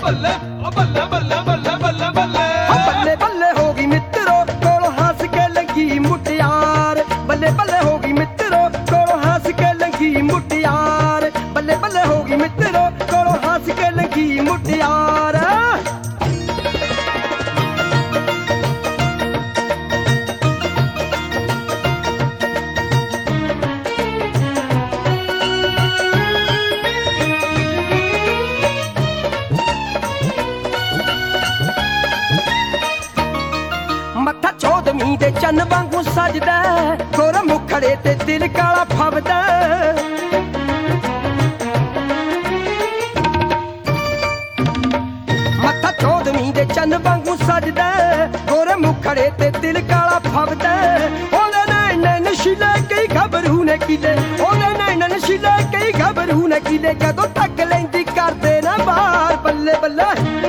ਬੱਲੇ ਓ ਬੱਲੇ ਬੱਲੇ ਬੱਲੇ ਬੱਲੇ ਬੱਲੇ ਬੱਲੇ ਬੱਲੇ ਹੋ ਗਈ ਮਿੱਤਰੋ ਕੋਲੋਂ ਹੱਸ ਕੇ ਲੰਗੀ ਮੁਟਿਆਰ ਬੱਲੇ ਬੱਲੇ ਹੋ ਗਈ ਮਿੱਤਰੋ ਕੋਲੋਂ ਹੱਸ ਕੇ ਲੰਗੀ ਮੁਟਿਆਰ ਬੱਲੇ ਬੱਲੇ ਹੋ ਗਈ ਮਿੱਤਰੋ ਕੋਲੋਂ ਹੱਸ ਕੇ ਲੰਗੀ ਮੁਟਿਆਰ ਮੱਥਾ ਚੌਦਵੀਂ ਦੇ ਚੰਨ ਵਾਂਗੂ ਸਜਦਾ ਗੋਰਾ ਮੁਖੜੇ ਤੇ ਦਿਲ ਕਾਲਾ ਫੱਬਦਾ ਮੱਥਾ ਚੌਦਵੀਂ ਦੇ ਚੰਨ ਵਾਂਗੂ ਸਜਦਾ ਗੋਰੇ ਮੁਖੜੇ ਤੇ ਦਿਲ ਕਾਲਾ ਫੱਬਦਾ ਉਹਦੇ ਨੈਣ ਨਸ਼ੀਲੇ ਕਈ ਖਬਰੂ ਨੇ ਕਿਲੇ ਉਹਦੇ ਨੈਣ ਨਸ਼ੀਲੇ ਕਈ ਖਬਰੂ ਨੇ ਕਿਲੇ ਜਦੋਂ ਤੱਕ ਲੈਂਦੀ ਕਰਦੇ ਨਾ ਬਾਹਰ ਬੱਲੇ ਬੱਲੇ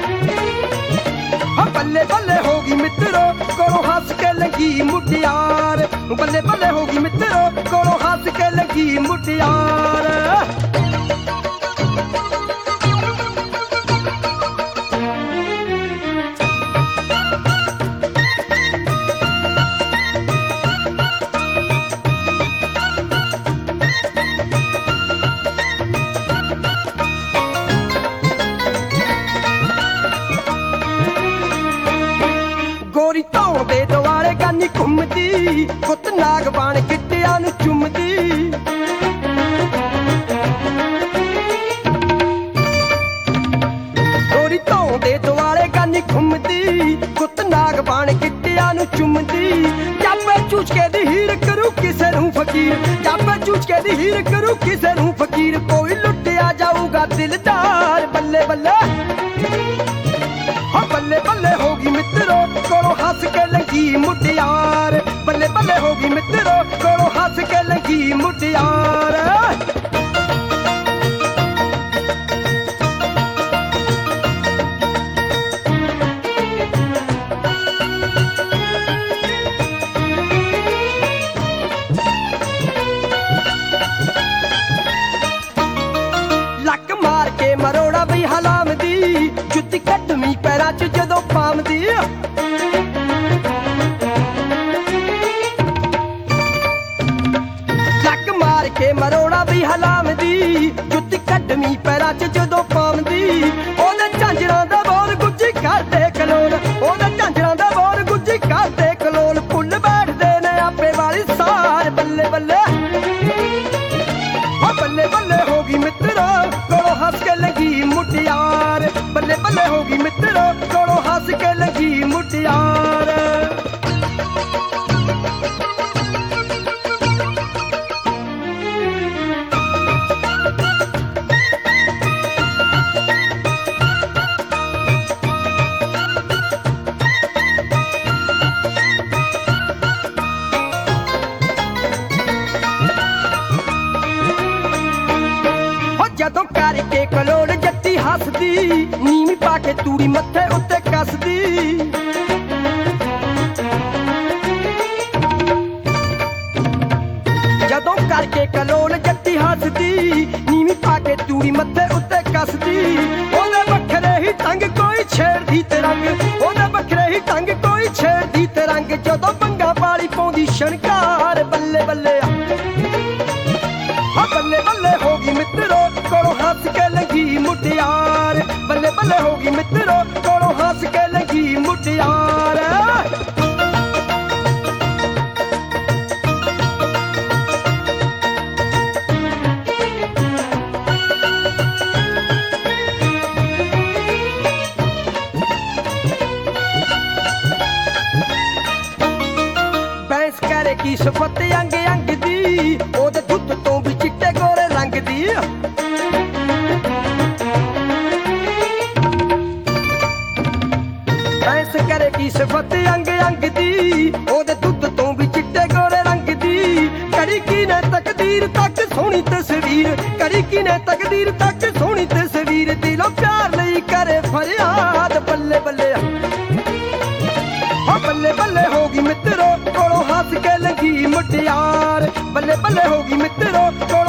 ਬੱਲੇ ਬੱਲੇ ਹੋ ਗਈ ਮਿੱਤਰੋ ਕੋਲੋਂ ਹੱਸ ਕੇ ਲੰਗੀ ਮੁਟਿਆਰ ਬੱਲੇ ਬੱਲੇ ਹੋ ਗਈ ਮਿੱਤਰੋ ਕੋਲੋਂ ਹੱਸ ਕੇ ਲੰਗੀ ਮੁਟਿਆਰ ਗੋਰੀ ਧੌਣ ਦੇ ਦੁਆਲੇ ਗਾਨੀ ਘੁੰਮਦੀ ਪੁੱਤ ਨਾਗ ਬਾਣ ਗਿੱਟਿਆਂ ਨੂੰ ਚੁੰਮਦੀ ਗੋਰੀ ਧੌਣ ਦੇ ਦੁਆਲੇ ਗਾਨੀ ਘੁੰਮਦੀ ਪੁੱਤ ਨਾਗ ਬਾਣ ਗਿੱਟਿਆਂ ਨੂੰ ਚੁੰਮਦੀ ਜਾਪੇ ਚੂਚਕੇ ਦੀ ਹੀਰ ਕਰੂ ਕਿਸੇ ਨੂੰ ਫਕੀਰ ਜਾਪੇ ਚੂਚਕੇ ਦੀ ਹੀਰ ਕਰੂ ਕਿਸੇ ਨੂੰ ਫਕੀਰ ਕੋਈ ਲੁੱਟਿਆ ਜਾਊਗਾ ਦਿਲਦਾਰ ਬੱਲੇ ਬੱਲੇ ਬੱਲੇ ਬੱਲੇ ਹੋ ਗਈ ਮਿੱਤਰੋ ਕੋਲੋਂ ਹੱਸ ਕੇ ਲੰਗੀ ਮੁਟਿਆਰ ਬੱਲੇ ਬੱਲੇ ਹੋ ਗਈ ਮਿੱਤਰੋ ਕੋਲੋਂ ਹੱਸ ਕੇ ਲੰਗੀ ਮੁਟਿਆਰ ਲੱਕ ਮਾਰ ਕੇ ਮਰੋੜਾ ਬਈ ਹਲਾਮਦੀ ਜੁੱਤੀ ਕੱਢਵੀਂ ਪੈਰਾਂ 'ਚ ਜਦੋਂ ਪਾਮਦੀ ਲੱਕ ਮਾਰ ਕੇ ਮਰੋੜਾ ਬਈ ਹਲਾਮਦੀ ਜੁੱਤੀ ਕੱਢਵੀਂ ਪੈਰਾਂ 'ਚ ਜਦੋਂ ਪਾਮਦੀ ਉਹਦੇ ਝਾਂਜਰਾਂ ਦਾ ਬੋਲ ਗੁੱਜੀ ਕਰਦੇ ਕਲੋਲ ਉਹਦੇ ਝਾਂਜਰਾਂ ਦਾ ਬੋਲ ਗੁੱਜੀ ਕਰਦੇ ਕਲੋਲ ਫੁੱਲ ਬੈਠਦੇ ਨੇ ਆਪੇ ਵਾਲੀ ਸਾਰ ਬੱਲੇ ਬੱਲੇ ਬੱਲੇ ਬੱਲੇ ਹੋ ਗਈ ਮਿੱਤਰੋ ਕੋਲੋਂ ਹੱਸ ਕੇ ਲੰਗੀ ਮੁਟਿਆਰ ਬੱਲੇ ਬੱਲੇ ਹੋ ਗਈ ਮਿੱਤਰੋ ਕੋਲੋਂ ਹੱਸ ਕੇ ਲੰਗੀ ਮੁਟਿਆਰ ਜਦੋਂ ਕਰਕੇ ਕਲੋਲ ਜੱਟੀ ਹੱਸਦੀ ਨੀਵੀਂ ਪਾ ਕੇ ਤੂੜੀ ਮੱਥੇ ਉੱਤੇ ਕੱਸਦੀ ਜਦੋਂ ਕਰਕੇ ਕਲੋਲ ਜੱਟੀ ਹੱਸਦੀ ਨੀਵੀਂ ਪਾ ਕੇ ਤੂੜੀ ਮੱਥੇ ਉੱਤੇ ਕੱਸਦੀ ਉਹਦੇ ਵੱਖਰੇ ਹੀ ਟੰਗ ਕੋਈ ਛੇੜਦੀ ਤੇ ਰੰਗ ਉਹਦੇ ਵੱਖਰੇ ਹੀ ਟੰਗ ਕੋਈ ਛੇੜਦੀ ਤੇ ਰੰਗ ਜਦੋਂ ਬੰਗਾ ਵਾਲੀ ਪਾਉਂਦੀ ਸ਼ਣਕਾਰ ਬੱਲੇ ਬੱਲੇ ਬੱਲੇ ਬੱਲੇ ਹੋ ਗਈ ਮਿੱਤਰੋ ਕੋਲੋਂ ਹੱਸ ਕੇ ਲੰਗੀ ਮੁਟਿਆਰ ਬੱਲੇ ਬੱਲੇ ਹੋ ਗਈ ਮਿੱਤਰੋ ਕੋਲੋਂ ਹੱਸ ਕੇ ਲੰਗੀ ਮੁਟਿਆਰ ਬੈਂਸ ਕਰੇ ਕੀ ਸਿਫਤ ਅੰਗ ਅੰਗ ਦੀ ਉਹਦੇ ਦੁੱਧ ਤੋਂ ਵੀ ਚਿੱਟੇ ਗੋਰੇ ਰੰਗ ਦੀ ਬੈਂਸ ਕਰੇ ਕੀ ਸਿਫਤ ਅੰਗ ਅੰਗ ਦੀ ਉਹਦੇ ਦੁੱਧ ਤੋਂ ਵੀ ਚਿੱਟੇ ਗੋਰੇ ਰੰਗ ਦੀ ਕਰੀ ਕੀ ਨੇ ਤਕਦੀਰ ਤੱਕ ਸੋਹਣੀ ਤਸਵੀਰ ਕਰੀ ਕੀ ਨੇ ਤਕਦੀਰ ਤੱਕ ਸੋਹਣੀ ਤਸਵੀਰ ਦਿਲੋਂ ਪਿਆਰ ਲਈ ਕਰੇ ਫਰਿਆਦ ਬੱਲੇ ਬੱਲੇ ਬੱਲੇ ਬੱਲੇ ਹੋ ਗਈ ਮਿੱਤਰੋ ਕੋਲੋਂ ਹੱਸ ਕੇ ਲੰਗੀ ਮੁਟਿਆਰ ਬੱਲੇ ਬੱਲੇ ਹੋ ਗਈ ਮਿੱਤਰੋ